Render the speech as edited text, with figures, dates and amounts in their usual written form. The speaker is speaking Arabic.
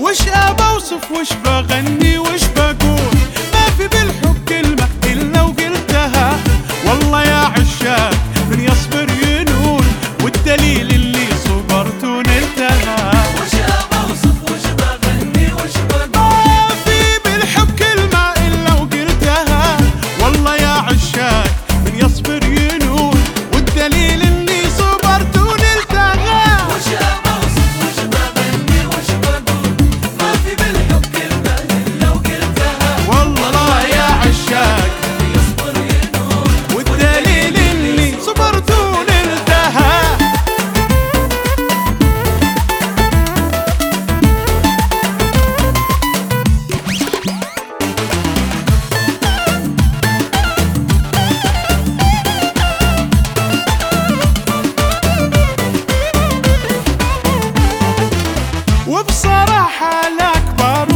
وش ابى اوصف وش بغني وش بقول، ما في بالحب كلمة الا وقلتها. والله يا عشاق من يصبر ينول، والدليل اللي صبرت ونلتها. وش ابى اوصف وش بغني وش بقول، ما في بالحب كلمة الا وقلتها. والله يا عشاق من يصبر ينول، والدليل اللي صبرت ونلتها. وش ابى اوصف وش بغني وش بقول، ما في بالحب كلمة الا وقلتها. والله يا عشاق يصبر ينول، والدليل اللي صبرت ونلتها. وبصراحة الأكبر